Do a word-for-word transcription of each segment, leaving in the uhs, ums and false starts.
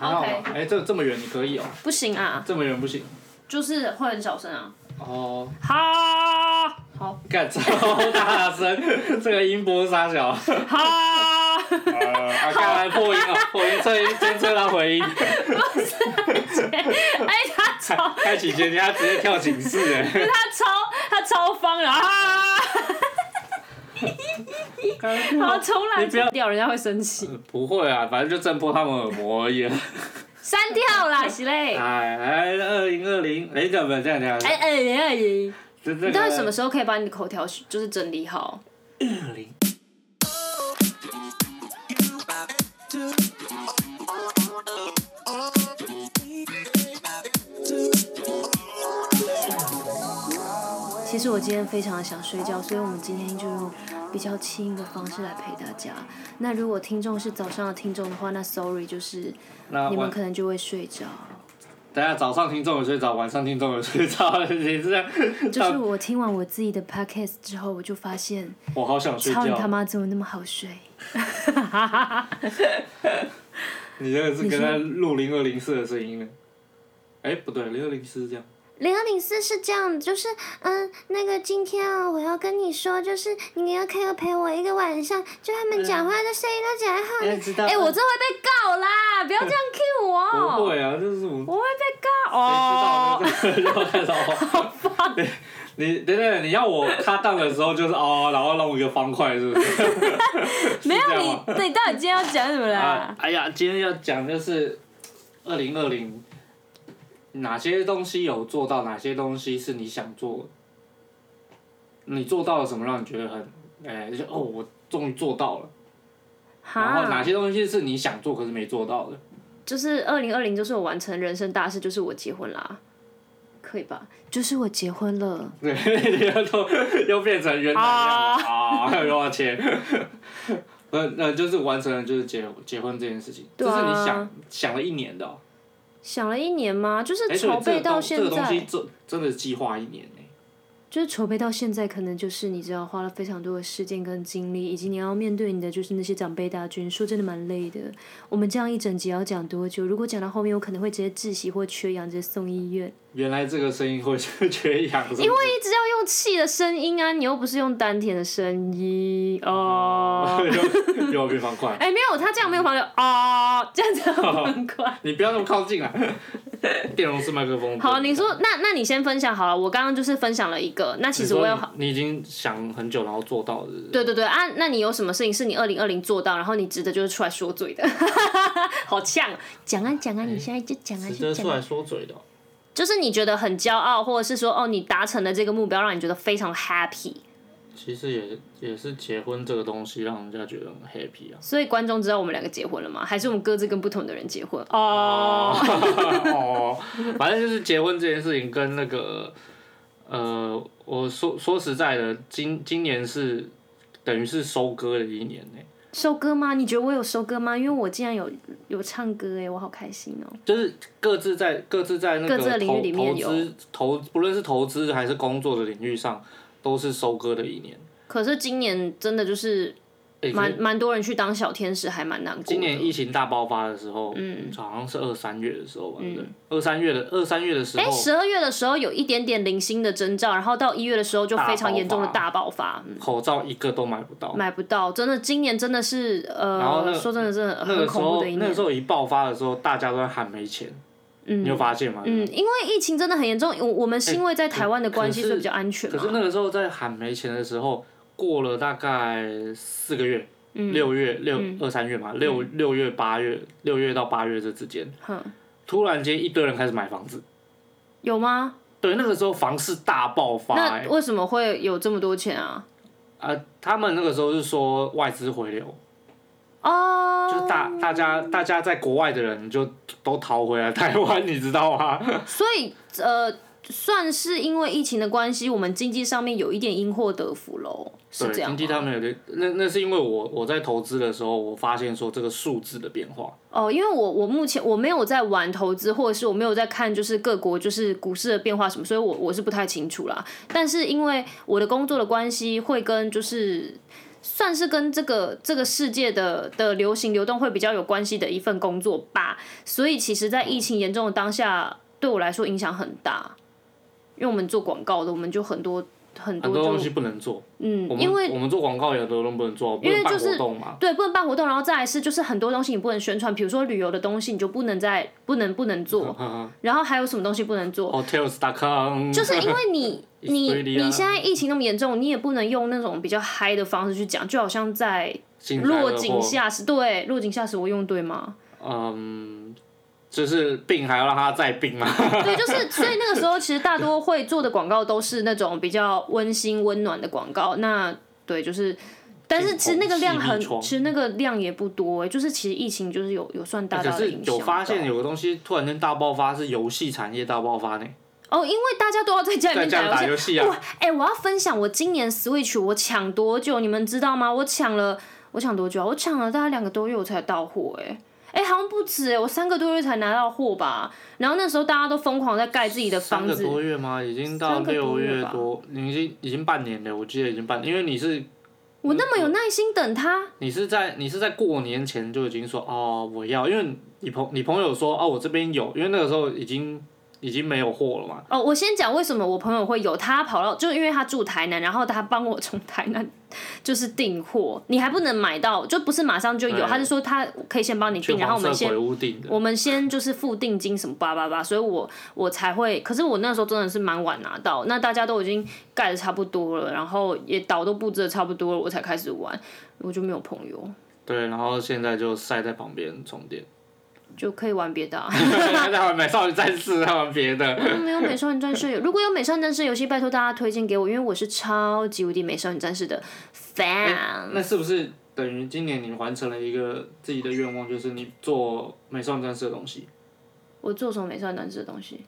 OK。哎、欸，这这么远你可以哦、喔？ 不行啊。 这么远不行。就是会很小声啊。 哦。 哈。好。 干超大声，这个音波杀小。 哈。 啊，干来破音哦、喔，破音测音监测到回音。 不是，哎，他超。 开启监听，他直接跳警示哎。 他超他超方的啊！好，重来。你不要掉，人家会生气。 不会啊，反正就震破他们耳膜而已。 删掉啦，是嘞。 哎哎，二零二零，哎，怎么这样这样？ 哎二零二零。 你到底什么时候可以把你的口条就是整理好？ 二零。 其实我今天非常的想睡觉，所以我们今天就用比较轻的方式来陪大家。那如果听众是早上的听众的话，那 sorry 就是你们可能就会睡着。 等下早上听众有睡着，晚上听众有睡着，你这样。 就是我听完我自己的 podcast 之后，我就发现， 我好想睡觉。 操你他妈怎么那么好睡？ 你这个是跟他录零二零四的声音呢？哎，不对，零二零四是这样。 零二零四是这样，就是嗯，那个今天啊、喔，我要跟你说，就是你要可以陪我一个晚上，就他们讲话的声音都讲好。哎、嗯欸，我这会被告啦！不要这样 cue 我。 不会啊，这是我。 我会被告哦。 谁知道？又开始哦。好棒。你等等，你要我卡档的时候就是哦，然后弄一个方块，是不是？ 没有你，你到底今天要讲什么啦、啊？ 哎呀，今天要讲就是二零二零。哪些东西有做到？哪些东西是你想做的？你做到了什么让你觉得很，哎、欸，哦，我终于做到了。然后哪些东西是你想做可是没做到的？ 就是二零二零，就是我完成人生大事，就是我结婚啦，可以吧？就是我结婚了。 对，又又变成原来样子啊，又要切。呃呃，就是完成了就是结结婚这件事情，这、啊、是你想想了一年的、喔。 想了一年吗？就是筹备到现在。 欸、这个东西真真的计划一年呢、欸。 就是筹备到现在，可能就是你知道花了非常多的时间跟精力，以及你要面对你的就是那些长辈大军，说真的蛮累的。我们这样一整集要讲多久？如果讲到后面，我可能会直接窒息或缺氧，直接送医院。 原来这个声音会缺氧，因为一直要用气的声音啊，你又不是用丹田的声音哦。 有有变方块。 哎、欸，没有，他这样没有方向啊，这样子很快。 你不要那么靠近啊！电容式麦克风。 好，你说那那你先分享好了，我刚刚就是分享了一个，那其实我有你，你已经想很久然后做到的。 对对对啊，那你有什么事情是你二零二零做到，然后你值得就是出来说嘴的？好呛，讲啊讲啊，你现在就讲啊， 值得出来说嘴的、喔。 就是你觉得很骄傲，或者是说哦，你达成了这个目标，让你觉得非常 happy。 其实也也是结婚这个东西让人家觉得很 happy 啊。 所以观众知道我们两个结婚了吗？还是我们各自跟不同的人结婚？哦、 oh. 哦，反正就是结婚这件事情跟那个呃，我说说实在的，今今年是等于是收割的一年呢、欸。 收割吗？你觉得我有收割吗？因为我竟然有有唱歌哎，我好开心哦、喔！ 就是各自在各自在那个各自的领域里面有投资投，不论是投资还是工作的领域上，都是收割的一年。 可是今年真的就是蛮蛮、欸、多人去当小天使，还蛮难过的。 今年疫情大爆发的时候，嗯，好像是二三月的时候吧，对不对？二三月的二三月的时候， 哎、欸，十二月的时候有一点点零星的征兆，然后到一月的时候就非常严重的大爆发，嗯、 口罩一个都买不到， 买不到，真的，今年真的是呃， 然后、那個、 说真的，真的很恐怖的一年。 那个时候一爆发的时候，大家都在喊没钱。嗯、你有发现吗？ 嗯，因为疫情真的很严重，我我们是因为在台湾的关系，所以比较安全嘛。 可是那个时候在喊没钱的时候，过了大概四个月，嗯、六月六、嗯、二三月嘛，六、嗯、六月八月，六月到八月这之间，嗯、突然间一堆人开始买房子， 有吗？ 对，那个时候房市大爆发、欸。 那为什么会有这么多钱啊？ 啊、呃，他们那个时候是说外资回流。 哦、oh, 就是大大家大家在国外的人就都逃回来台湾，你知道吗？ 所以呃，算是因为疫情的关系，我们经济上面有一点因祸得福喽，是这样吗？ 对，经济上面有点，那那是因为我我在投资的时候，我发现说这个数字的变化。 哦，因为我我目前我没有在玩投资，或者是我没有在看就是各国就是股市的变化什么，所以我我是不太清楚啦。但是因为我的工作的关系，会跟就是。 算是跟这个这个世界的的流行流动会比较有关系的一份工作吧。所以其实，在疫情严重的当下，对我来说影响很大，因为我们做广告的，我们就很多。很多很多东西不能做， 嗯， 我因为我们做广告有很多都不能做，不能办活动嘛， 对，不能办活动，然后再来是就是很多东西你不能宣传，比如说旅游的东西你就不能在不能不能做，然后还有什么东西不能做 ？Hotels dot com， 就是因为你你你现在疫情那么严重，你也不能用那种比较嗨的方式去讲，就好像在落井下石，对，落井下石我用对吗？ 嗯。就是病还要让他再病嘛？ 对，就是所以那个时候其实大多会做的广告都是那种比较温馨温暖的广告。那对，就是，但是其实那个量很，其实那个量也不多哎、欸，就是其实疫情就是有有算大大的影响。 可是有发现有个东西突然间大爆发，是游戏产业大爆发呢。 哦，因为大家都要在家里面打游戏啊！ 我哎、欸，我要分享我今年 Switch 我抢多久，你们知道吗？我抢了，我抢多久啊？我抢了大概两个多月我才到货哎、欸。哎、欸，好像不止哎、欸，我三个多月才拿到货吧。然后那时候大家都疯狂在盖自己的房子。 三个多月吗？已经到六月多，已经已经半年了。我记得已经半年，因为你是我那么有耐心等他。 你是在你是在过年前就已经说哦我要，因为你朋你朋友说哦我这边有，因为那个时候已经。已经没有货了嘛？ 哦，我先讲为什么我朋友会有，他跑到就是因为他住台南，然后他帮我从台南就是订货，你还不能买到，就不是马上就有，他是说他可以先帮你订，然后我们先我们先就是付定金什么叭叭叭，所以我我才会，可是我那时候真的是蛮晚拿到，那大家都已经盖的差不多了，然后也岛都布置的差不多了，我才开始玩，我就没有朋友。 对，然后现在就塞在旁边充电。 就可以玩别的、啊。 在玩美少女战士，在玩别的。 没有美少女战士，如果有美少女战士游戏，拜托大家推荐给我，因为我是超级无敌美少女战士的 fan、欸。 那是不是等于今年你完成了一个自己的愿望，就是你做美少女战士的东西？ 我做什么美少女战士的东西？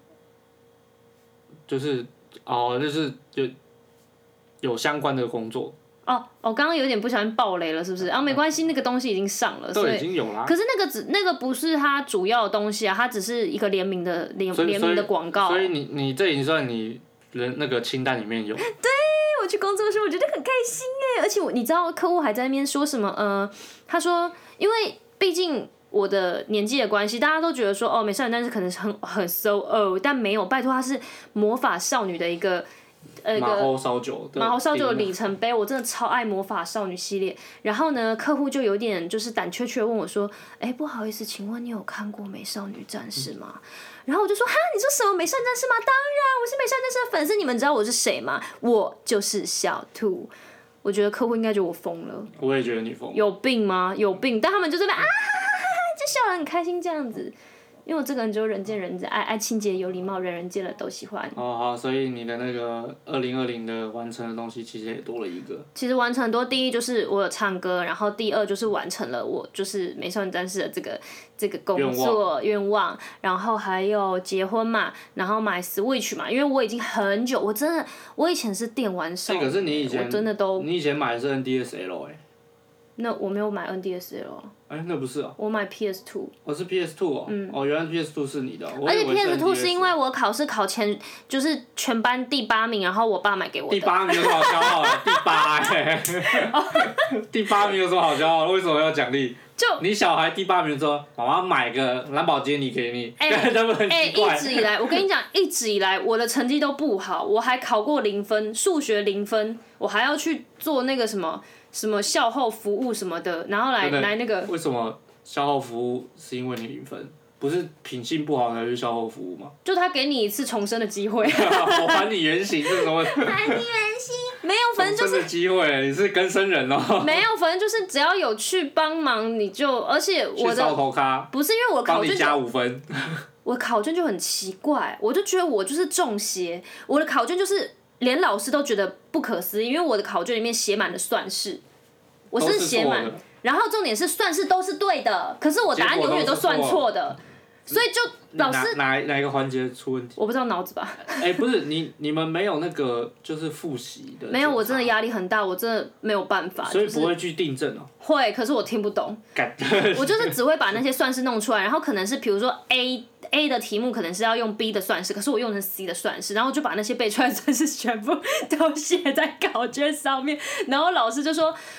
就是哦，就是有有相关的工作。 哦，我刚刚有点不小心爆雷了，是不是？啊，没关系，那个东西已经上了， 都已经有啦。 可是那个只那个不是它主要的东西啊，它只是一个联名的联联名的广告。 所以你你这已经算你人那个清单里面有。 对，我去工作的时候我觉得很开心哎，而且我你知道客户还在那边说什么？呃，他说，因为毕竟我的年纪的关系，大家都觉得说哦，美少女战士可能是很很 so old， 但没有，拜托，它是魔法少女的一个。呃， 马猴烧酒， 马猴烧酒的里程碑，我真的超爱魔法少女系列。然后呢，客户就有点就是胆怯怯问我说：“哎、欸，不好意思，请问你有看过《美少女战士》吗？”嗯、然后我就说：“哈，你说什么美少女战士吗？当然，我是美少女战士的粉丝。你们知道我是谁吗？我就是小兔。”我觉得客户应该觉得我疯了。 我也觉得你疯了。 有病吗？有病！但他们就这边啊，就笑得很开心这样子。因为我这个人就人见人爱，爱清洁有礼貌，人人见了都喜欢。 哦好，所以你的那个二零二零的完成的东西其实也多了一个。 其实完成很多，第一就是我有唱歌，然后第二就是完成了我就是美少女战士的这个这个工作愿望，然后还有结婚嘛，然后买 Switch 嘛，因为我已经很久，我真的我以前是电玩少女， 这个是你以前我真的都你以前买的是 N D S L 哎、欸。 那我没有买 N D S L。 哎、欸，那不是啊。 我买 P S 二。 我、哦、是 P S 二 哦。嗯。哦，原来 P S 二 是你的、哦。 而且 P S 二 是因为我考试考前就是全班第八名，然后我爸买给我的。 第八名有什么好骄傲的？第八哎、欸。第八名有什么好骄傲的？为什么要奖励？ 就你小孩第八名说，妈妈买个兰博基尼给你，哎、欸，能不能哎、欸，一直以来，我跟你讲，一直以来我的成绩都不好，我还考过零分，数学零分，我还要去做那个什么。什么校后服务什么的，然后来来那个。 为什么校后服务是因为你零分？不是品性不好才去校后服务吗？ 就他给你一次重生的机会。 我还你原形是什么？ 还你原形。没有，反正就是。 重生的机会，你是更生人哦。 没有，反正就是只要有去帮忙，你就而且我的。 去烧头咖。 不是因为我考卷。 帮你加五分。 我考卷就很奇怪，我就觉得我就是中邪，我的考卷就是。连老师都觉得不可思议，因为我的考卷里面写满了算式，我是写满，然后重点是算式都是对的，可是我答案永远都算错的，所以就老师哪哪一个环节出问题？ 我不知道脑子吧。 哎、欸，不是你你们没有那个就是复习的？ 没有，我真的压力很大，我真的没有办法。 所以不会去订正哦。 会，可是我听不懂。我就是只会把那些算式弄出来，然后可能是比如说 A。A 的题目可能是要用 B 的算式，可是我用成 C 的算式，然后就把那些背出来的算式全部都写在考卷上面，然后老师就说：“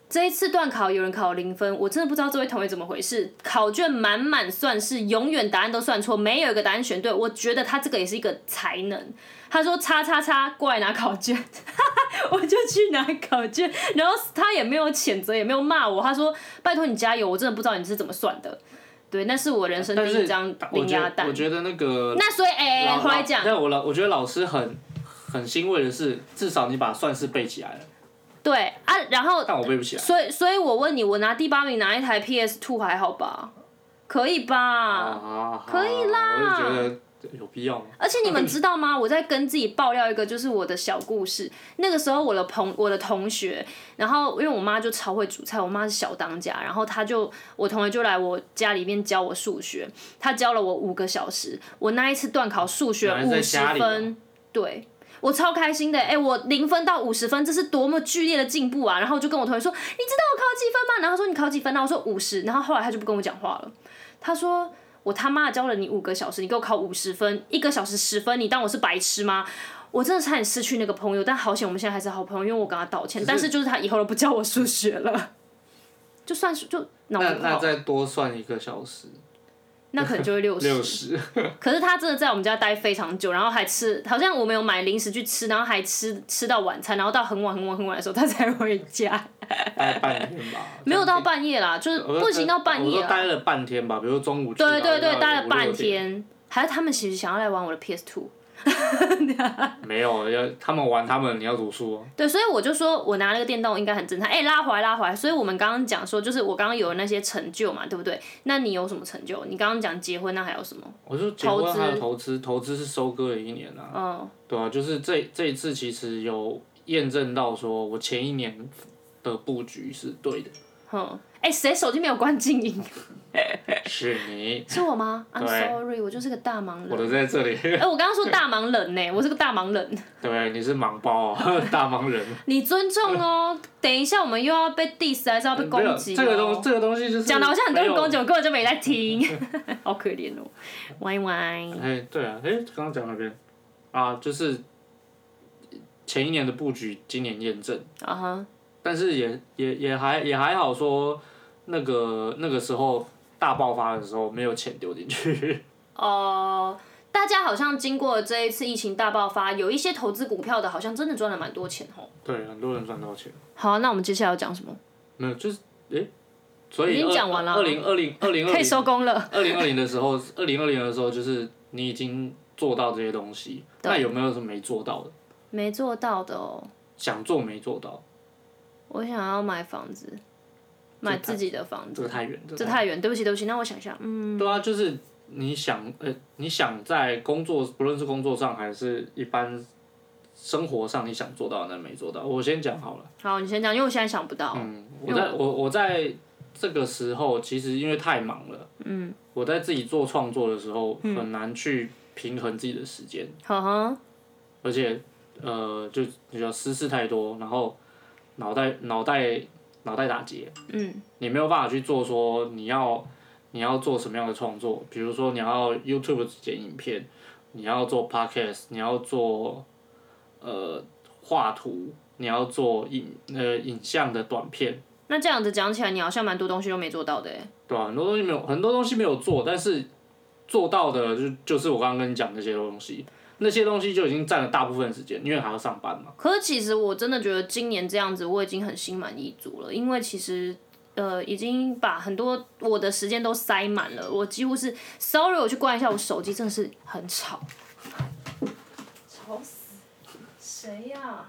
这一次段考有人考零分，我真的不知道这位同学怎么回事。考卷满满算是，永远答案都算错，没有一个答案选对。我觉得他这个也是一个才能。他说叉叉叉过来拿考卷，我就去拿考卷，然后他也没有谴责，也没有骂我，他说拜托你加油，我真的不知道你是怎么算的。对，那是我人生第一张零鸭蛋。 我觉得那个那所以哎，欸、回来讲， 但我老我觉得老师很很欣慰的是，至少你把算式背起来了。 对啊，然后但我背不起来。 所以，所以我问你，我拿第八名拿一台 P S 二 还好吧？可以吧？ 啊、 可以啦。 我就觉得有必要吗？ 而且你们知道吗？我在跟自己爆料一个，就是我的小故事。那个时候，我的朋我的同学，然后因为我妈就超会煮菜，我妈是小当家，然后她就我同学就来我家里面教我数学，她教了我五个小时。我那一次段考数学五十分，对。我超开心的，哎、欸，我零分到五十分，这是多么剧烈的进步啊！然后我就跟我同学说，你知道我考几分吗？然后他说你考几分？然后我说五十，然后后来他就不跟我讲话了。他说我他妈教了你五个小时，你给我考五十分，一个小时十分，你当我是白痴吗？我真的差点失去那个朋友，但好险我们现在还是好朋友，因为我跟他道歉。但是就是他以后都不教我数学了，就算是就脑子不好。 那那再多算一个小时。 那可能就会六十。 六十。 可是他真的在我们家待非常久，然后还吃，好像我们有买零食去吃，然后还吃吃到晚餐，然后到很晚很晚很晚的时候他才回家。 待半天吧。 没有到半夜啦，就是不行到半夜啦。 我都待了半天吧，比如中午去。 对对对，待了半天。还是他们其实想要来玩我的 P S 二。 没有，要他们玩他们，你要读书、哦。 对，所以我就说我拿那个电动应该很正常。哎、欸，拉回来拉回来，所以我们刚刚讲说，就是我刚刚有那些成就嘛，对不对？那你有什么成就？你刚刚讲结婚，那还有什么？ 我就结婚还有投资，投资是收割了一年啊。嗯。对啊，就是这这一次其实有验证到说我前一年的布局是对的。 哼，哎、欸，谁手机没有关静音？ 是你。 是我吗 ？I'm sorry， 我就是个大忙人。 我都在这里。 哎、欸，我刚刚说大忙人呢、欸，我是个大忙人。 对，你是忙包啊，大忙人。 你尊重哦，等一下我们又要被 diss 还是要被攻击、哦？ 这个东这个东西就是讲的好像很多人攻击，我根本就没在听，好可怜哦。歪歪。哎、 欸，对啊，哎、欸，刚刚讲那边啊，就是前一年的布局，今年验证。啊哈、uh。Huh. 但是也也也还也还好说，那个那个时候大爆发的时候没有钱丢进去。哦、 呃，大家好像经过这一次疫情大爆发，有一些投资股票的，好像真的赚了蛮多钱吼。 对，很多人赚到钱。 好，那我们接下来要讲什么？ 没有，就是诶、欸，所以已经讲完了。 二零二零二零可以收工了。 二零二零的时候，二零二零的时候就是你已经做到这些东西，那有没有什么没做到的？ 没做到的哦。 想做没做到。 我想要买房子，买自己的房子。 这个太远， 这太远，对不起，对不起。那我想一下，嗯。 对啊，就是你想，呃，你想在工作，不论是工作上还是一般生活上，你想做到但没做到。我先讲好了。 好，你先讲，因为我现在想不到。 嗯，我在我我在这个时候，其实因为太忙了，嗯，我在自己做创作的时候，很难去平衡自己的时间。呵呵。而且，呃，就比较私事太多，然后。脑袋脑袋脑袋打结，嗯，你没有办法去做说你要你要做什么样的创作，比如说你要 YouTube 剪影片，你要做 Podcast， 你要做呃画图，你要做影呃影像的短片。 那这样子讲起来，你好像蛮多东西都没做到的哎。 对啊，很多东西没有，很多东西没有做，但是做到的就就是我刚刚跟你讲那些东西。那些东西就已经占了大部分时间，因为还要上班嘛。 可是其实我真的觉得今年这样子，我已经很心满意足了，因为其实呃已经把很多我的时间都塞满了，我几乎是 sorry， 我去关一下我手机，真的是很吵，吵死，谁呀、啊？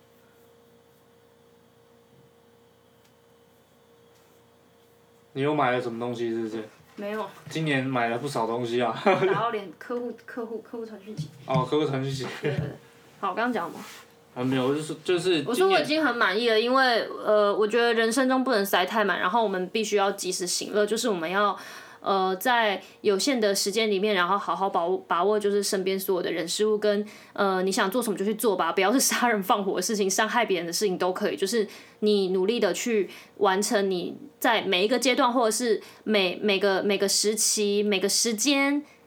你又买了什么东西？是不是？ 没有。 今年买了不少东西啊。 然后连客户客户客户传讯息。 哦，客户传讯息。 对对对。好，我刚刚讲什么？ 啊，没有，就是就是。 我说我已经很满意了，因为呃，我觉得人生中不能塞太满，然后我们必须要及时行乐，就是我们要呃在有限的时间里面，然后好好把握把握，就是身边所有的人事物跟呃你想做什么就去做吧，不要是杀人放火的事情、伤害别人的事情都可以，就是你努力的去完成你在每一个阶段或者是每每个每个时期每个时间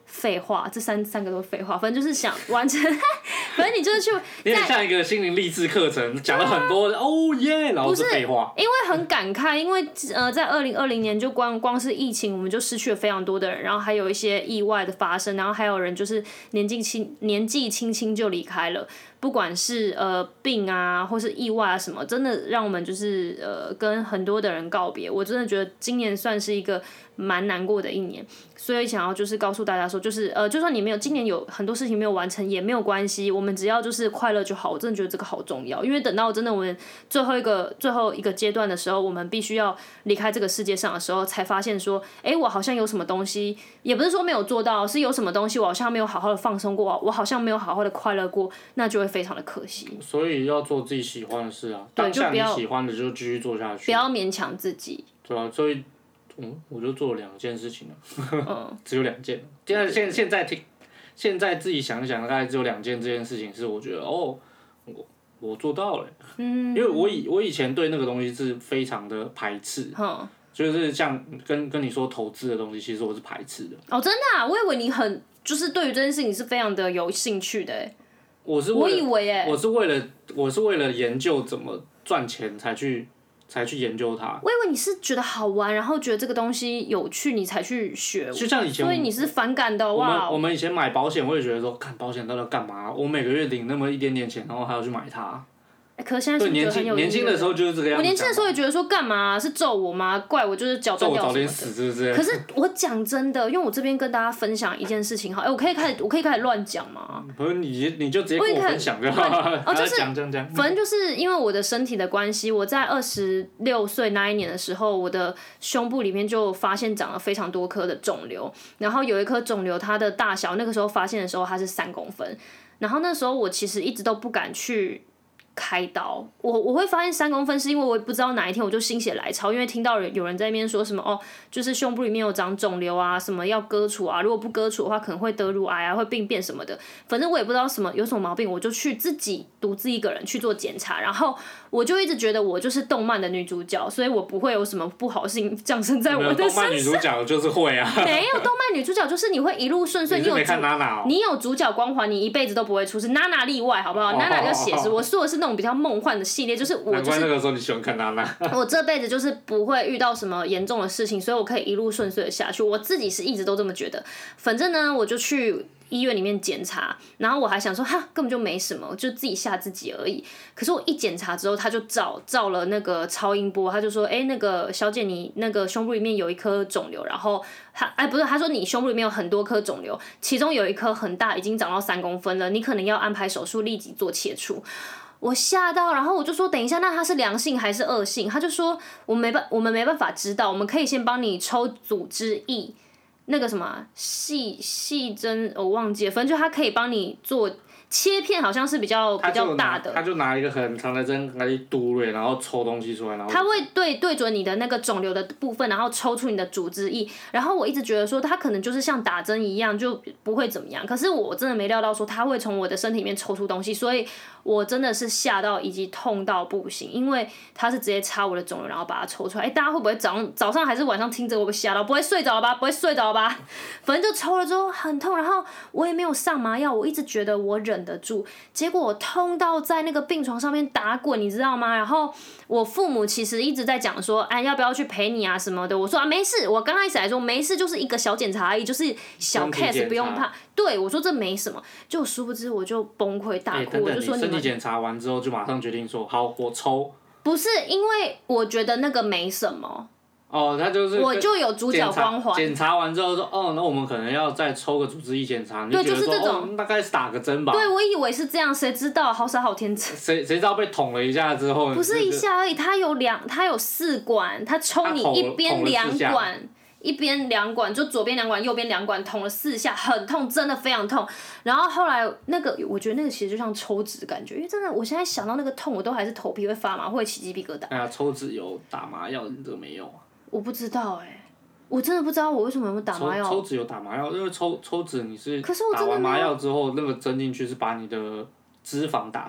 废话，这三三个都废话，反正就是想完成，反正你就是去， 有点像一个心灵励志课程，讲了很多哦耶，然后是废话。 因为很感慨，因为呃，在二零二零年就光光是疫情，我们就失去了非常多的人，然后还有一些意外的发生，然后还有人就是年纪轻年纪轻轻就离开了。不管是呃病啊，或是意外啊什么，真的让我们就是呃跟很多的人告别。我真的觉得今年算是一个蛮难过的一年，所以想要就是告诉大家说，就是呃，就算你没有今年有很多事情没有完成也没有关系，我们只要就是快乐就好。我真的觉得这个好重要，因为等到真的我们最后一个最后一个阶段的时候，我们必须要离开这个世界上的时候，才发现说，哎，我好像有什么东西，也不是说没有做到，是有什么东西我好像没有好好的放松过，我好像没有好好的快乐过，那就会非常的可惜。 所以要做自己喜欢的事啊，当下你喜欢的就继续做下去， 不要勉强自己。 对啊，所以，嗯，我就做了两件事情了， 嗯、 只有两件。现在现现在听，现在自己想一想，大概只有两件这件事情是我觉得哦，我我做到了。嗯，因为我以我以前对那个东西是非常的排斥。 嗯就是像跟跟你说投资的东西，其实我是排斥的。 哦，真的啊，我以为你很就是对于这件事情是非常的有兴趣的哎。 我是我以为哎， 我是为了我是为了研究怎么赚钱才去才去研究它。 我以为你是觉得好玩，然后觉得这个东西有趣，你才去学。 就像以前， 所以你是反感的哇。我哇。 们我们以前买保险，我也觉得说，看保险到底要干嘛？我每个月领那么一点点钱，然后还要去买它。 可是现在是不是觉得很有意义？ 年轻的时候就是这个样子。 我年轻的时候也觉得说干嘛、啊、是揍我吗？怪我就是脚断掉什么的。 揍我早点死是不是？ 可是我讲真的，因为我这边跟大家分享一件事情，好，哎，我可以开始，我可以开始乱讲吗？ 不是你，你就直接跟我分享就好了。 哦，就是讲讲讲。 反正就是因为我的身体的关系，我在二十六岁那一年的时候，我的胸部里面就发现长了非常多颗的肿瘤，然后有一颗肿瘤，它的大小那个时候发现的时候，它是三公分，然后那时候我其实一直都不敢去开刀，我我会发现三公分是因为我也不知道哪一天我就心血来潮，因为听到有人在那边说什么哦，就是胸部里面有长肿瘤啊，什么要割除啊，如果不割除的话可能会得乳癌啊，会病变什么的，反正我也不知道什么有什么毛病，我就去自己独自一个人去做检查，然后我就一直觉得我就是动漫的女主角，所以我不会有什么不好的事情降生在我的身上。 动漫女主角就是会啊， 没有动漫女主角就是你会一路顺遂， 你是没看娜娜哦， 你有主角光环，你一辈子都不会出事，娜娜例外，好不好？娜娜就写实，我说的是那种比较梦幻的系列，就是我就是难怪那个时候你喜欢看娜娜。 我这辈子就是不会遇到什么严重的事情，所以我可以一路顺遂的下去。我自己是一直都这么觉得。反正呢，我就去医院里面检查，然后我还想说，哈，根本就没什么，就自己吓自己而已。可是我一检查之后，他就照照了那个超音波，他就说，哎、欸，那个小姐，你那个胸部里面有一颗肿瘤，然后他，哎、欸，不是，他说你胸部里面有很多颗肿瘤，其中有一颗很大，已经长到三公分了，你可能要安排手术，立即做切除。我吓到，然后我就说等一下，那它是良性还是恶性？他就说我没办，我们没办法知道，我们可以先帮你抽组织液，那个什么细细针我忘记了，反正就他可以帮你做切片，好像是比较比较大的。 他就拿一个很长的针来嘟瑞，然后抽东西出来，然后他会对对准你的那个肿瘤的部分，然后抽出你的组织液。然后我一直觉得说他可能就是像打针一样，就不会怎么样。可是我真的没料到说他会从我的身体里面抽出东西，所以我真的是吓到以及痛到不行，因为他是直接插我的肿瘤，然后把它抽出来。哎，大家会不会早上早上还是晚上听着会不会吓到？不会睡着了吧？不会睡着了吧？反正就抽了之后很痛，然后我也没有上麻药，我一直觉得我忍得住。结果我痛到在那个病床上面打滚，你知道吗？然后我父母其实一直在讲说，哎，要不要去陪你啊什么的。我说啊，没事。我刚开始来说没事，就是一个小检查而已，就是小 case 不用怕。对，我说这没什么。就殊不知我就崩溃大哭， 欸、 我就说你们身体检查完之后就马上决定说好，我抽。 不是因为我觉得那个没什么。 哦，他就是我就有主角光环。 检查完之后说，哦，那我们可能要再抽个组织液检查。 对，就是这种、 哦，大概是打个针吧。 对，我以为是这样，谁知道，好傻好天真。 谁谁知道被捅了一下之后？ 不是一下而已，他有两，他有四管，他抽你一边两管，一边两管，就左边两管，右边两管，捅了四下，很痛，真的非常痛。然后后来那个，我觉得那个其实就像抽脂的感觉，因为真的，我现在想到那个痛，我都还是头皮会发麻，会起鸡皮疙瘩。 哎呀，抽脂有打麻药，你这个没有啊？ 我不知道哎、欸，我真的不知道我为什么有没有打麻药。 抽脂有打麻药，因为抽抽脂你是可是我打完麻药之后，那个针进去是把你的脂肪打散。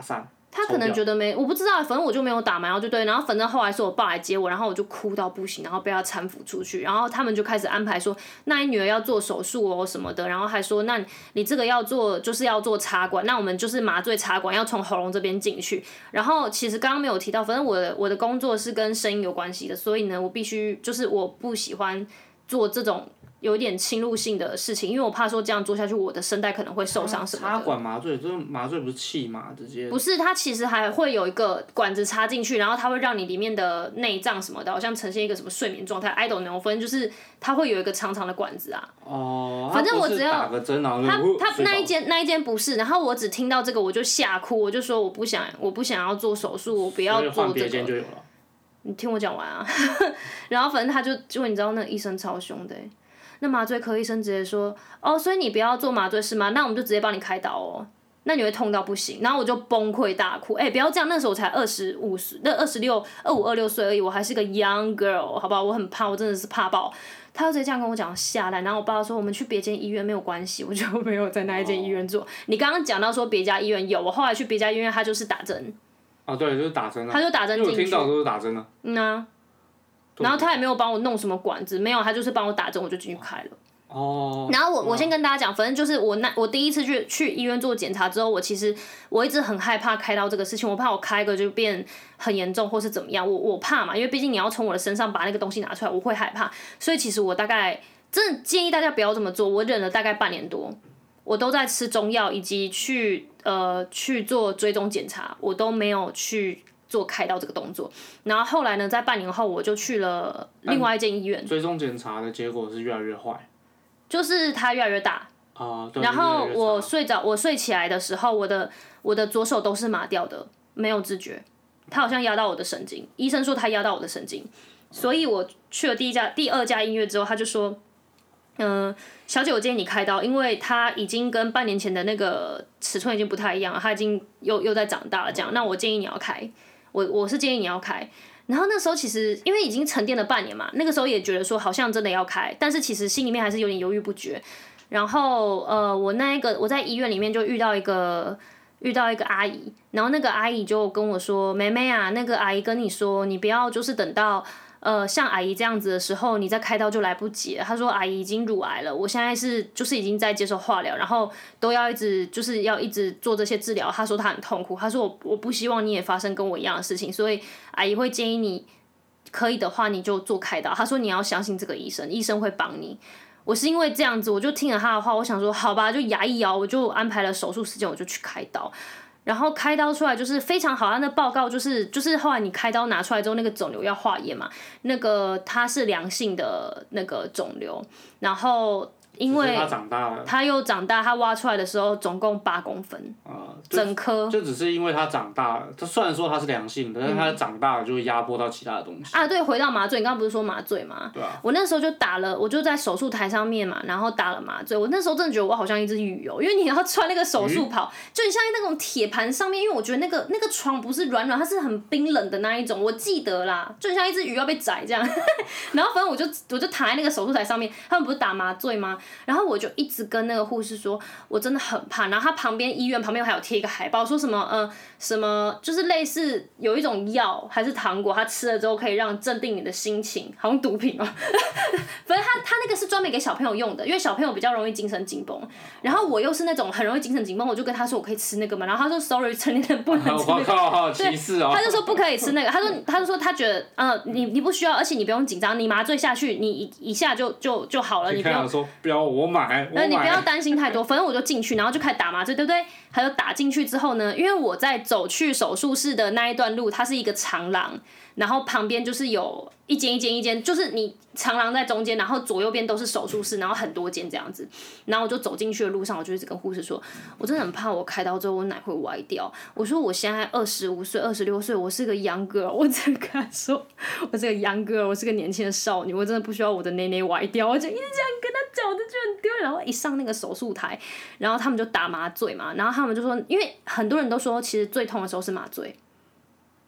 他可能觉得没，我不知道，反正我就没有打嘛，然后就对，然后反正后来是我爸来接我，然后我就哭到不行，然后被他搀扶出去，然后他们就开始安排说，那你女儿要做手术哦什么的，然后还说，那你这个要做就是要做插管，那我们就是麻醉插管要从喉咙这边进去，然后其实刚刚没有提到，反正我的我的工作是跟声音有关系的，所以呢，我必须就是我不喜欢做这种有点侵入性的事情，因为我怕说这样做下去，我的声带可能会受伤什么的。 插管麻醉，这麻醉不是气嘛，直接。 不是，它其实还会有一个管子插进去，然后它会让你里面的内脏什么的，好像呈现一个什么睡眠状态。I don't know， 反正就是它会有一个长长的管子啊。 哦。 反正我只要打个针，然后他他那一间那一间不是，然后我只听到这个我就吓哭，我就说我不想我不想要做手术，我不要做这个。 就有了。 你听我讲完啊，然后反正他就就你知道那个医生超凶的、欸。那麻醉科医生直接说，哦，所以你不要做麻醉是吗？那我们就直接帮你开刀哦。那你会痛到不行，然后我就崩溃大哭。哎、欸，不要这样，那时候我才二十五岁，那二十六、二五、二六岁而已，我还是个 young girl， 好不好？我很怕，我真的是怕爆。他就直接这样跟我讲下来，然后我爸说我们去别间医院没有关系，我就没有在那一间医院做。Oh. 你刚刚讲到说别家医院有，我后来去别家医院，他就是打针。 哦，对，就是打针啊。 他就打针进去。 因为我听到都是打针啊。 嗯啊。然后他也没有帮我弄什么管子，没有，他就是帮我打针，我就进去开了。 哦。 然后我我先跟大家讲，反正就是我那我第一次去去医院做检查之后，我其实我一直很害怕开刀这个事情，我怕我开个就变很严重或是怎么样，我我怕嘛，因为毕竟你要从我的身上把那个东西拿出来，我会害怕，所以其实我大概真的建议大家不要这么做，我忍了大概半年多，我都在吃中药以及去呃去做追踪检查，我都没有去做开刀这个动作。然后后来呢，在半年后我就去了另外一间医院。 追踪检查的结果是越来越坏。 就是它越来越大。 哦、对。 然后我睡着，我睡起来的时候，我的我的左手都是麻掉的，没有知觉。他好像压到我的神经，医生说他压到我的神经，所以我去了第一家、第二家医院之后，他就说，嗯、呃，小姐，我建议你开刀，因为他已经跟半年前的那个尺寸已经不太一样了，他已经又又在长大了，这样，那我建议你要开，我我是建议你要开。然后那时候其实因为已经沉淀了半年嘛，那个时候也觉得说好像真的要开，但是其实心里面还是有点犹豫不决。然后呃，我那一个我在医院里面就遇到一个遇到一个阿姨，然后那个阿姨就跟我说：“妹妹啊，那个阿姨跟你说，你不要就是等到呃像阿姨这样子的时候，你再开刀就来不及了。”她说：“阿姨已经乳癌了，我现在是就是已经在接受化疗，然后都要一直就是要一直做这些治疗。”她说她很痛苦，她说我我不希望你也发生跟我一样的事情，所以阿姨会建议你可以的话你就做开刀。她说你要相信这个医生，医生会帮你。我是因为这样子，我就听了他的话，我想说好吧，就牙一咬，我就安排了手术时间，我就去开刀。然后开刀出来就是非常好，他那报告就是就是后来你开刀拿出来之后，那个肿瘤要化验嘛，那个它是良性的那个肿瘤，然后因为他长大了， 他又长大，他挖出来的时候总共八公分， 啊， 整颗就只是因为他长大了，他虽然说他是良性的，但是他长大了就会压迫到其他的东西。 啊，对，回到麻醉，你刚刚不是说麻醉吗？ 对啊。 我那时候就打了，我就在手术台上面嘛，然后打了麻醉。我那时候真的觉得我好像一只鱼哦，因为你要穿那个手术袍，就很像那种铁盘上面，因为我觉得那个那个床不是软软，它是很冰冷的那一种，我记得啦，就很像一只鱼要被宰这样。然后反正我就我就躺在那个手术台上面，他们不是打麻醉吗？然后我就一直跟那个护士说，我真的很怕。然后他旁边医院旁边还有贴一个海报，说什么呃什么就是类似有一种药还是糖果，他吃了之后可以让镇定你的心情，好像毒品哦。反正他他那个是专门给小朋友用的，因为小朋友比较容易精神紧绷。然后我又是那种很容易精神紧绷，我就跟他说我可以吃那个嘛，然后他说 sorry 成年人不能吃那个。 我靠，好歧视哦。 他就说不可以吃那个，他说他就说他觉得呃你你不需要，而且你不用紧张，你麻醉下去你一一下就就就好了，你不用说不要我买，我买。 你不要担心太多，反正我就进去，然后就开始打麻醉，对不对？还有打进去之后呢，因为我在走去手术室的那一段路，它是一个长廊，然后旁边就是有一间一间一间，就是你长廊在中间，然后左右边都是手术室，然后很多间这样子。然后我就走进去的路上，我就一直跟护士说，我真的很怕我开刀之后我奶会歪掉。我说我现在二十五岁、二十六岁，我是个 young girl， 我真的跟他说，我是个 young girl， 我是个年轻的少女，我真的不需要我的内内歪掉。我就一直这样跟他讲，我就觉得很丢人。然后一上那个手术台，然后他们就打麻醉嘛，然后他们就说，因为很多人都说，其实最痛的时候是麻醉。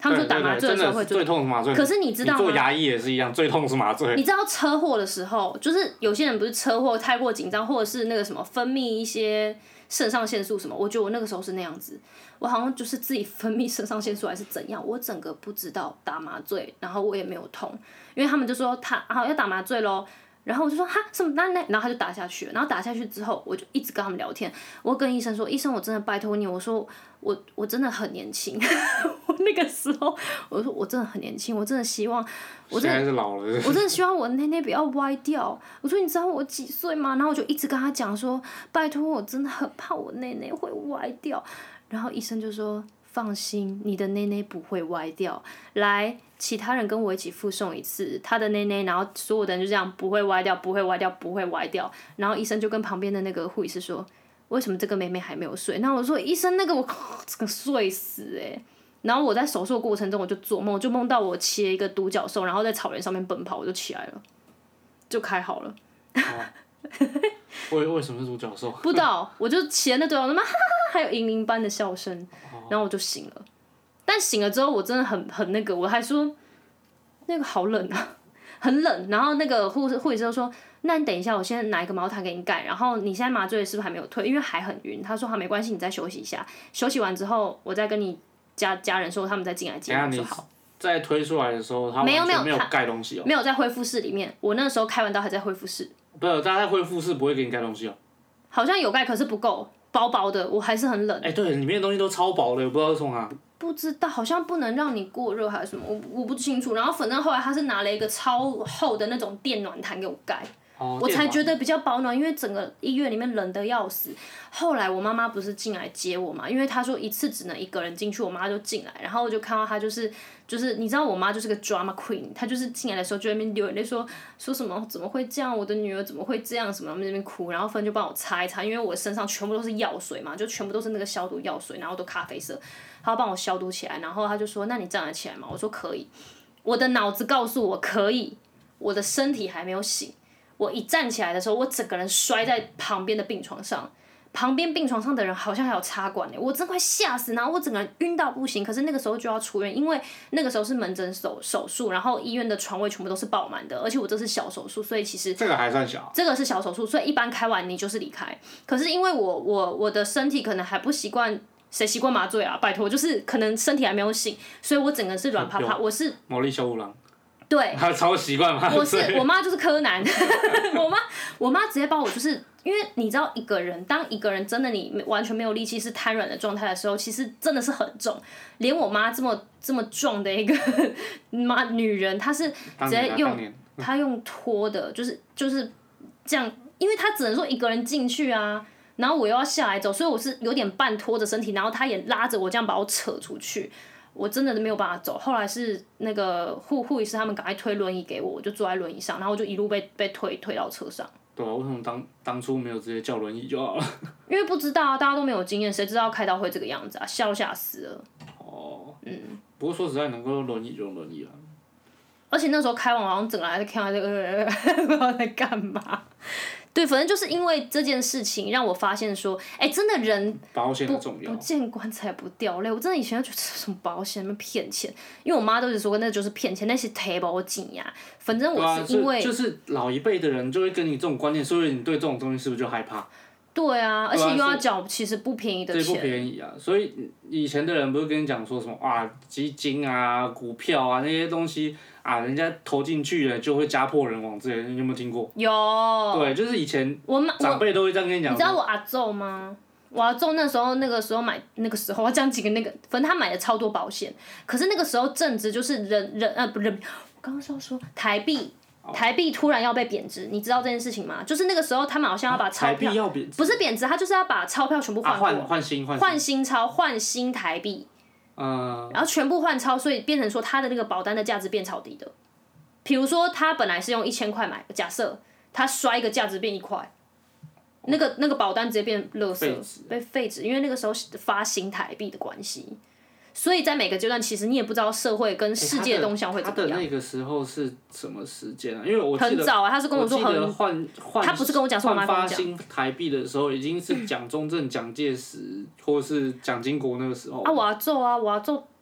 他们说打麻醉的时候会最痛是麻醉。 可是你知道吗？ 你做牙医也是一样，最痛是麻醉。 你知道车祸的时候，就是有些人不是车祸太过紧张，或者是那个什么分泌一些肾上腺素什么，我觉得我那个时候是那样子，我好像就是自己分泌肾上腺素还是怎样，我整个不知道打麻醉，然后我也没有痛，因为他们就说他好要打麻醉咯。然后我就说哈什么那那，然后他就打下去了，然后打下去之后，我就一直跟他们聊天。我跟医生说，医生我真的拜托你，我说我我真的很年轻，我那个时候我说我真的很年轻，我真的希望，我真的现在是老了， 我真的希望我内内不要歪掉。我说你知道我几岁吗？然后我就一直跟他讲说，拜托我真的很怕我内内会歪掉。然后医生就说放心，你的内内不会歪掉。来。其他人跟我一起复诵一次他的内内，然后所有的人就这样不会歪掉，不会歪掉，不会歪掉。然后医生就跟旁边的那个护士说：“为什么这个妹妹还没有睡？”然后我说：“医生，那个我这个睡死哎、欸！”然后我在手术的过程中，我就做梦，就梦到我骑一个独角兽，然后在草原上面奔跑，我就起来了，就开好了。 哦、为为什么是独角兽？ 不知道，我就骑了那独角兽，哈哈哈，还有银铃般的笑声，然后我就醒了。但醒了之后，我真的很很那个，我还说那个好冷啊，很冷。然后那个护士护士就说：“那你等一下，我先拿一个毛毯给你盖。然后你现在麻醉是不是还没有退？因为还很晕。”他说：“好，没关系，你再休息一下。休息完之后，我再跟你家家人说，他们再进来接。”我说好。 在推出来的时候，他完全没有盖东西哦。 没有在恢复室里面，我那时候开完刀还在恢复室。 不是，大家在恢复室不会给你盖东西哦。 好像有盖，可是不够，薄薄的，我还是很冷。 哎、欸，对，里面的东西都超薄的，我不知道是从哪。 不知道，好像不能让你过热还是什么，我我不清楚。然后反正后来他是拿了一个超厚的那种电暖毯给我盖， 哦、 我才觉得比较保暖，因为整个医院里面冷得要死。后来我妈妈不是进来接我嘛，因为她说一次只能一个人进去，我妈就进来，然后我就看到她就是就是你知道我妈就是个 drama queen， 她就是进来的时候就在那边流眼泪说说什么怎么会这样，我的女儿怎么会这样什么，他们在那边哭，然后芬就帮我擦一擦，因为我身上全部都是药水嘛，就全部都是那个消毒药水，然后都咖啡色，她要帮我消毒起来，然后她就说那你站得起来吗？我说可以，我的脑子告诉我可以，我的身体还没有醒。我一站起来的时候，我整个人摔在旁边的病床上，旁边病床上的人好像还有插管呢，我真快吓死，然后我整个人晕到不行。可是那个时候就要出院，因为那个时候是门诊手手术，然后医院的床位全部都是爆满的，而且我这是小手术，所以其实这个还算小， 这个是小手术，所以一般开完你就是离开。可是因为我我我的身体可能还不习惯。谁习惯麻醉啊？拜托，就是可能身体还没有醒，所以我整个是软趴趴。我是魔力小五郎。 对， 他超习惯麻醉。 我是我妈就是柯南，我妈我妈直接把我就是因为你知道一个人，当一个人真的你完全没有力气是瘫软的状态的时候，其实真的是很重。连我妈这么这么壮的一个妈女人，她是直接用她用拖的，就是就是这样，因为她只能说一个人进去啊。然后我又要下来走，所以我是有点半拖着身体，然后他也拉着我这样把我扯出去，我真的没有办法走。后来是那个护护士他们赶快推轮椅给我，我就坐在轮椅上，然后我就一路被被推推到车上。 对啊，为什么当当初没有直接叫轮椅就好了？ 因为不知道啊，大家都没有经验，谁知道开刀会这个样子啊，笑吓死了。 哦，嗯。不过说实在，能够用轮椅就用轮椅了。 而且那时候开完好像整个还在看这个，不知道在干嘛。对，反正就是因为这件事情让我发现说，哎、欸，真的人保险很重要， 不见棺材不掉泪。我真的以前就觉得什么保险，那么骗钱，因为我妈都是说过那就是骗钱，那些贴包紧呀。反正我是因为、 啊、就是老一辈的人就会跟你这种观念，所以你对这种东西是不是就害怕？ 对啊，而且又要缴其实不便宜的钱。 对，不便宜啊，所以以前的人不是跟你讲说什么啊，基金啊、股票啊那些东西。啊，人家投进去了就会家破人亡之类的，你有没有听过？ 有。 对，就是以前我长辈都会这样跟你讲。 你知道我阿祖吗？我阿祖那时候那个时候买那个时候，我讲几个那个，反正他买了超多保险，可是那个时候正值就是人人呃不人，我刚刚是要说台币。台币突然要被贬值，你知道这件事情吗？就是那个时候，他们好像要把钞票， 台币要贬值， 不是贬值，他就是要把钞票全部换过， 换换新换换新钞，换新台币， 嗯， 然后全部换钞，所以变成说他的那个保单的价值变超低的。比如说，他本来是用一千块买，假设他摔一个价值变一块，那个那个保单直接变垃圾，被废止，因为那个时候发新台币的关系。所以在每个阶段，其实你也不知道社会跟世界的动向会怎么样。 他的那个时候是什么时间啊？因为我记得很早啊，他是跟我说很。 换换他不是跟我讲，是我妈跟我讲。 发新台币的时候，已经是蒋中正、蒋介石或是蒋经国那个时候。 啊，我要做啊，我要做。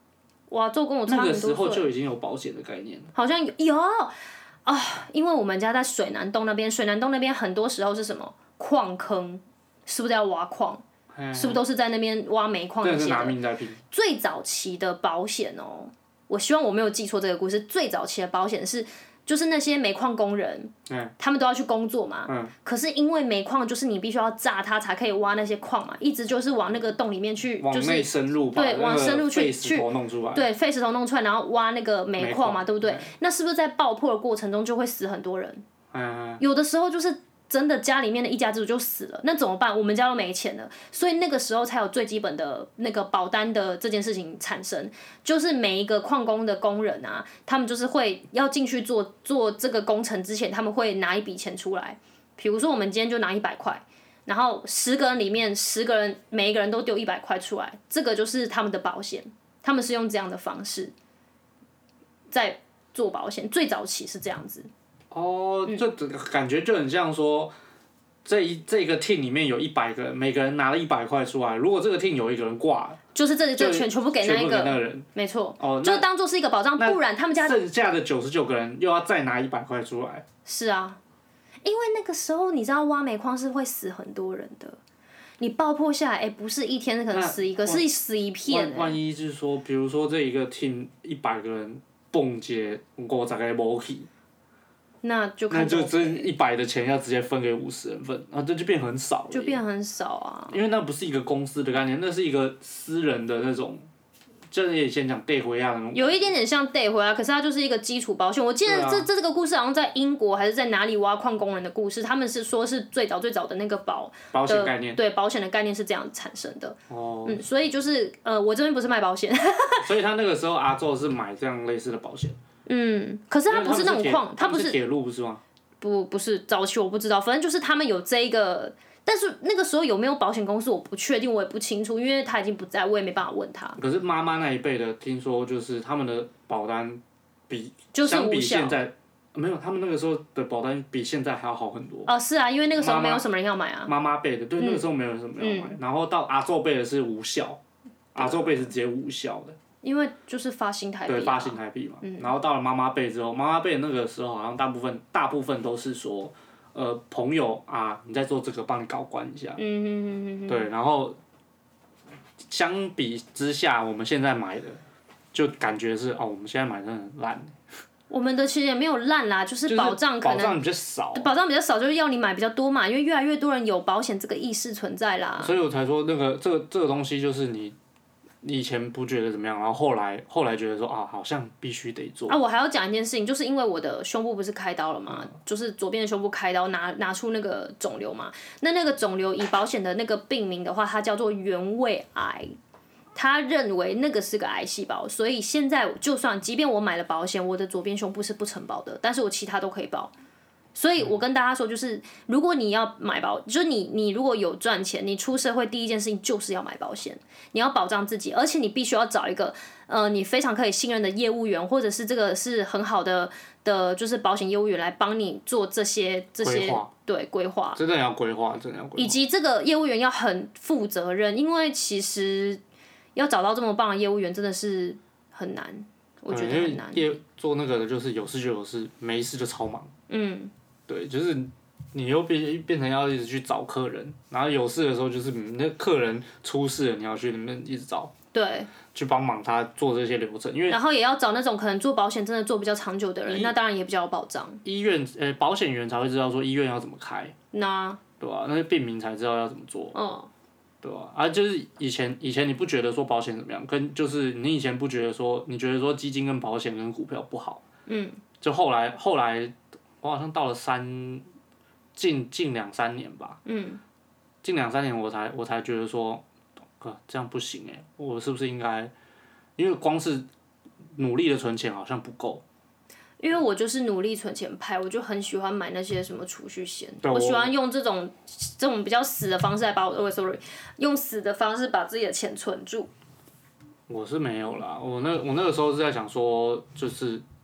哇，周跟我差很多岁。 那个时候就已经有保险的概念了。 好像有有啊，因为我们家在水南洞那边，水南洞那边很多时候是什么矿坑，是不是要挖矿？是不是都是在那边挖煤矿那些的？ 真的是拿命在拼。 最早期的保险哦，我希望我没有记错这个故事。最早期的保险是，就是那些煤矿工人， 嗯、 他们都要去工作嘛。 嗯、 可是因为煤矿就是你必须要炸它才可以挖那些矿嘛，一直就是往那个洞里面去， 往内深入， 对，往深入去去， 对，废石头弄出来，然后挖那个煤矿嘛，对不对？那是不是在爆破的过程中就会死很多人？ 嗯、 有的时候就是。真的家里面的一家之主就死了，那怎么办？我们家都没钱了，所以那个时候才有最基本的那个保单的这件事情产生，就是每一个矿工的工人啊，他们就是会要进去做做这个工程之前，他们会拿一笔钱出来，比如说我们今天就拿一百块，然后十个人里面十个人每一个人都丢一百块出来，这个就是他们的保险，他们是用这样的方式在做保险，最早期是这样子。 哦，这感觉就很像说，这一这个 team 里面有一百个人，每个人拿了一百块出来。如果这个 team 有一个人挂了， 就是这这全全部给那一个， 那个人， 没错，哦，就当做是一个保障，不然他们家剩下的九十九个人又要再拿一百块出来。 是啊，因为那个时候你知道挖煤矿是会死很多人的，你爆破下来，哎，不是一天可能死一个，是死一片。 万万一就是说，比如说这一个 team 一百个人蹦接五十个无去。 那就那就这一百的钱要直接分给五十人份，然后这就变很少了。 就变很少啊。 因为那不是一个公司的概念，那是一个私人的那种，就是也先讲带回啊那种。 有一点点像带回啊，可是它就是一个基础保险。我记得这、啊、这这个故事好像在英国还是在哪里挖矿工人的故事，他们是说是最早最早的那个保保险概念。 对，保险的概念是这样产生的。 哦。 嗯，所以就是呃，我这边不是卖保险。 所以他那个时候阿宙是买这样类似的保险。 嗯，可是他不是那种矿，他不是铁路不是吗？ 不不是早期我不知道，反正就是他们有这一个，但是那个时候有没有保险公司我不确定，我也不清楚，因为他已经不在，我也没办法问他。 可是妈妈那一辈的，听说就是他们的保单比就是相比现在没有，他们那个时候的保单比现在还要好很多。 哦，是啊，因为那个时候没有什么人要买啊。 妈妈辈的，对，嗯、那个时候没有什么人要买，嗯、然后到阿宙辈的是无效，阿宙辈是直接无效的。 因为就是发新台币、啊， 对，发新台币嘛。嗯、然后到了妈妈辈之后，妈妈辈那个时候好像大部分大部分都是说，呃，朋友啊，你在做这个，帮你搞关一下。 嗯哼哼哼对，然后相比之下，我们现在买的就感觉是哦，我们现在买的很烂。 我们的其实也没有烂啦，就是保障可能保障比较少， 保障比较少，就是要你买比较多嘛，因为越来越多人有保险这个意识存在啦。 所以我才说那个这个这个东西就是你。你以前不觉得怎么样，然后后来后来觉得说啊，好像必须得做。 啊，我还要讲一件事情，就是因为我的胸部不是开刀了嘛，嗯、就是左边的胸部开刀拿拿出那个肿瘤嘛，那那个肿瘤以保险的那个病名的话，它叫做原位癌，他认为那个是个癌细胞，所以现在就算即便我买了保险，我的左边胸部是不承保的，但是我其他都可以保。所以我跟大家说，就是如果你要买保，就是你你如果有赚钱，你出社会第一件事情就是要买保险，你要保障自己，而且你必须要找一个呃你非常可以信任的业务员，或者是这个是很好的的，就是保险业务员来帮你做这些这些对规划。 真的要规划，真的要规划。 以及这个业务员要很负责任，因为其实要找到这么棒的业务员真的是很难，我觉得很难。 业做那个的就是有事就有事，没事就超忙。 嗯。 对，就是你又变变成要一直去找客人，然后有事的时候就是那客人出事了，你要去那边一直找， 对， 去帮忙他做这些流程，因为然后也要找那种可能做保险真的做比较长久的人，那当然也比较有保障。 医院呃保险员才会知道说医院要怎么开， 那对吧、啊？那些病民才知道要怎么做， 嗯， 对吧、啊？啊，就是以前以前你不觉得说保险怎么样，跟就是你以前不觉得说你觉得说基金跟保险跟股票不好， 嗯， 就后来后来。我好像到了三近近两三年吧， 嗯， 近两三年我才我才觉得说，呃，这样不行哎，我是不是应该，因为光是努力的存钱好像不够。 因为我就是努力存钱派，我就很喜欢买那些什么储蓄险， 我, 我喜欢用这种这种比较死的方式来把我，哦 sorry， 用死的方式把自己的钱存住。 我是没有啦，我那我那个时候是在想说，就是。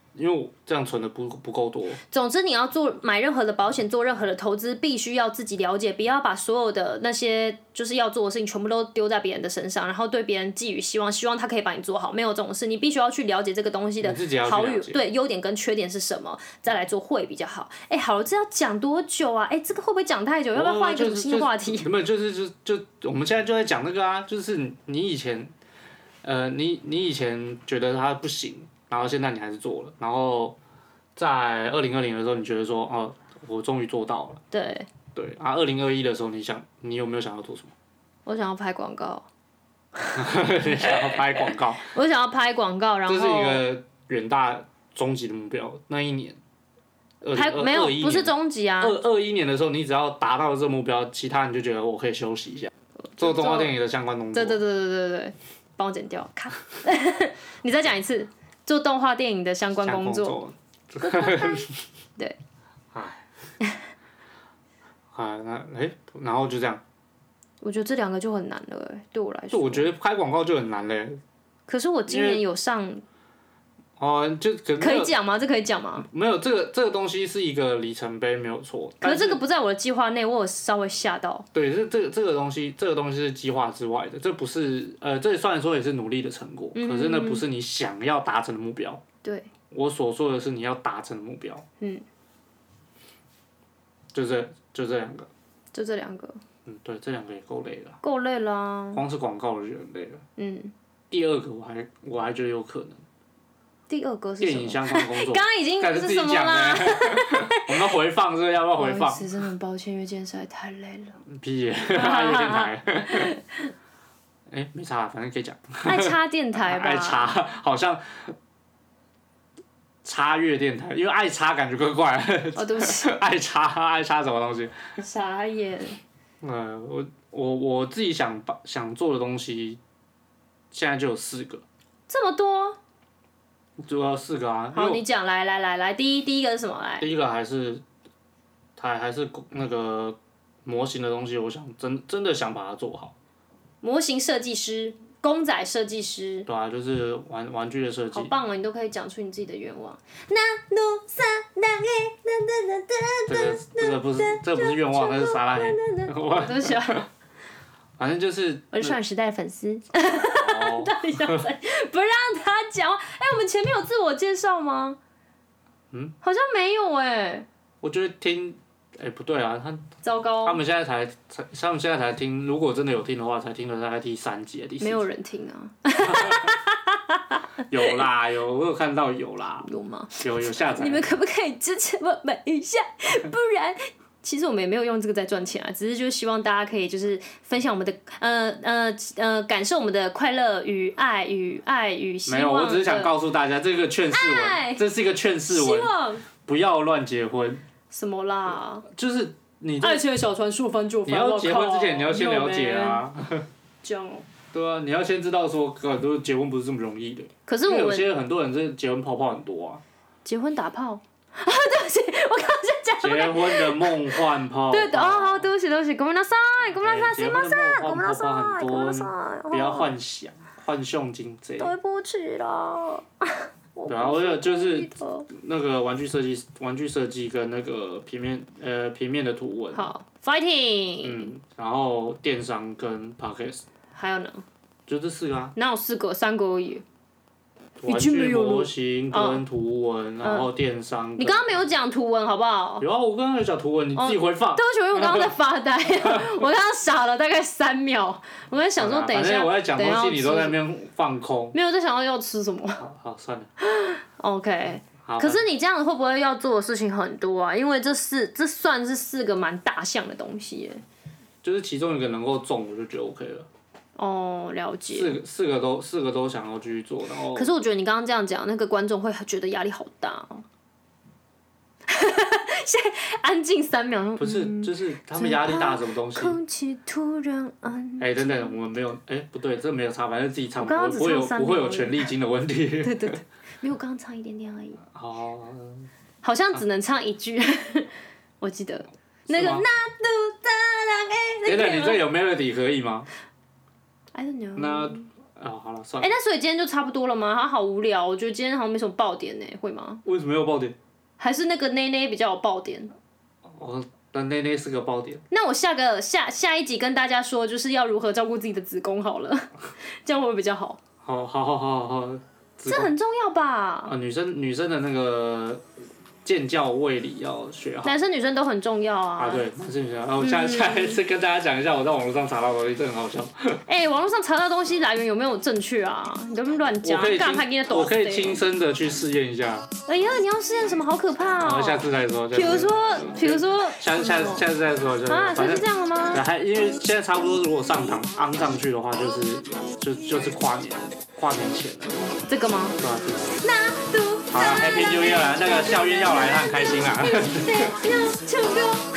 因为我这样存的不不够多。 总之，你要做买任何的保险，做任何的投资，必须要自己了解，不要把所有的那些就是要做的事情全部都丢在别人的身上，然后对别人寄予希望，希望他可以帮你做好。没有这种事，你必须要去了解这个东西的好与对优点跟缺点是什么，再来做会比较好。哎、欸，好了，这要讲多久啊？哎、欸，这个会不会讲太久？要不要换一个新话题？ 没有，就是就就我们现在就在讲那个啊，就是你以前，呃，你你以前觉得它不行。然后现在你还是做了，然后在二零二零的时候，你觉得说，哦，我终于做到了。 对。 对啊，二零二一的时候，你想，你有没有想要做什么？ 我想要拍广告。 你想要拍广告？ 我想要拍广告，然后。 这是一个远大终极的目标。那一年。 拍没有，不是终极啊。 二二一年的时候，你只要达到这个目标，其他人就觉得我可以休息一下，做动画电影的相关工作。 对对对对对对，帮我剪掉，咔。你再讲一次。做动画电影的相关工作，对， 哎，哎，那哎，然后就这样。 我觉得这两个就很难了，哎，对我来说。 我觉得拍广告就很难嘞。 可是我今年有上。 哦，就可可以讲吗？这可以讲吗？ 没有，这个这个东西是一个里程碑，没有错。 可是这个不在我的计划内，我有稍微吓到。 对，这这个这个东西，这个东西是计划之外的，这不是呃，这虽然说也是努力的成果，嗯、可是那不是你想要达成的目标。 对。 我所说的是你要达成的目标。嗯。就这就这两个。 就这两个。 嗯，对，这两个也够累了。 够累啦。 光是广告就很累了。嗯。第二个我还我还觉得有可能。 第二个是什么？ 电影相关工作。 刚刚已经不是什么啦。 我们回放是不是？要不要回放？ 真的很抱歉，因为今天实在太累了。 屁耶！爱插电台。哎，没差，反正可以讲。 爱插电台吧。 爱插，好像插月电台，因为爱插感觉怪怪。 哦，对不起。 爱插，爱插什么东西？ 傻眼。 呃，我我我自己想想做的东西，现在就有四个。 这么多？ 主要四个啊。 好，你讲，来来来来，第一第一个是什么？来。 第一个还是，还还是那个模型的东西，我想真真的想把它做好。 模型设计师，公仔设计师。 对啊，就是玩玩具的设计。 好棒哦！你都可以讲出你自己的愿望。那路上那个， 这个这个不是这个不是愿望，那是沙拉黑。 我都喜欢。 反正就是。 我是少女时代的粉丝。到底想怎？不让他讲。哎，我们前面有自我介绍吗？嗯。好像没有哎。 我觉得听，哎不对啊，他。 糟糕。 他们现在才才，他们现在才听，如果真的有听的话，才听了大概第三集、第四集。 没有人听啊。 有啦，有，我有看到有啦。 有吗？ 有有下载。 你们可不可以支持我们一下？不然。其实我们也没有用这个在赚钱啊，只是就是希望大家可以就是分享我们的呃呃呃感受我们的快乐与爱与爱与希望。 没有，我只是想告诉大家，这个劝世文，这是一个劝世文，不要乱结婚。 什么啦？ 就是你爱情的小船说翻就翻。 你要结婚之前，你要先了解啊。 这样哦。 对啊，你要先知道说，很多结婚不是这么容易的。 可是我们有些很多人是结婚泡泡很多啊。 结婚打炮。啊，对不起，我刚刚在讲。 结婚的梦幻泡。 对的，哦好，对不起，对不起，ごめんなさい，ごめんなさい，すみません，ごめんなさい，ごめんなさい，不要幻想，幻象经济。 对不起啦。 对啊，我有就是那个玩具设计，玩具设计跟那个平面呃平面的图文。 好 ，fighting。 嗯，然后电商跟 podcast。 还有呢？ 就这四个啊。 哪有四个？三个而已。 玩具模型跟图文，然后电商。 你刚刚没有讲图文好不好？ 有啊，我刚刚有讲图文，你自己回放。 对不起，因为我刚刚在发呆，我刚刚傻了大概三秒，我在想说等一下。 反正我在讲东西，你都在那边放空。 没有在想到要吃什么。 好，好算了。 OK。可是你这样子会不会要做的事情很多啊？因为这四这算是四个蛮大项的东西耶。 就是其中一个能够中，我就觉得 OK 了。 哦，了解。 四个四个都四个都想要继续做，然后。 可是我觉得你刚刚这样讲，那个观众会觉得压力好大哦。现在安静三秒。 不是，就是他们压力大什么东西？ 空气突然安。 哎，等等，我们没有，哎，不对，这没有差，反正自己唱，不会有不会有权利金的问题。 对对对，没有，刚刚唱一点点而已。 好。 好像只能唱一句，我记得那个那杜达郎哎。 等等，你这有 melody 可以吗？ I don't know。 那哦，好了，算了。 哎、欸，那所以今天就差不多了吗？它好无聊，我觉得今天好像没什么爆点呢，会吗？ 为什么有爆点？ 还是那个内内比较有爆点？ 哦，但内内是个爆点。 那我下个下下一集跟大家说，就是要如何照顾自己的子宫好了，这样会不会比较好？ 好，好，好，好，好。 这很重要吧？ 啊，女生女生的那个健教卫理要学好。 男生女生都很重要啊。啊， 对，男生女生。啊，我下下一次跟大家讲一下我在网络上查到的东西，这很好笑。 哎、欸，网络上查到东西来源有没有正确啊？你都乱讲，干还给你抖。 我可以亲身的去试验一下。 哎呀，你要试验什么？好可怕哦！ 下次再说。 比如说，比如说。 下下下次再说。 啊，所以是这样的吗？ 还因为现在差不多，如果上堂昂上去的话，就是就就是跨年跨年前了。 这个吗？ 对啊，这个。 那都。 好了 ，Happy New Year 啦！那个校运要来，他很开心啊。 对，要唱歌。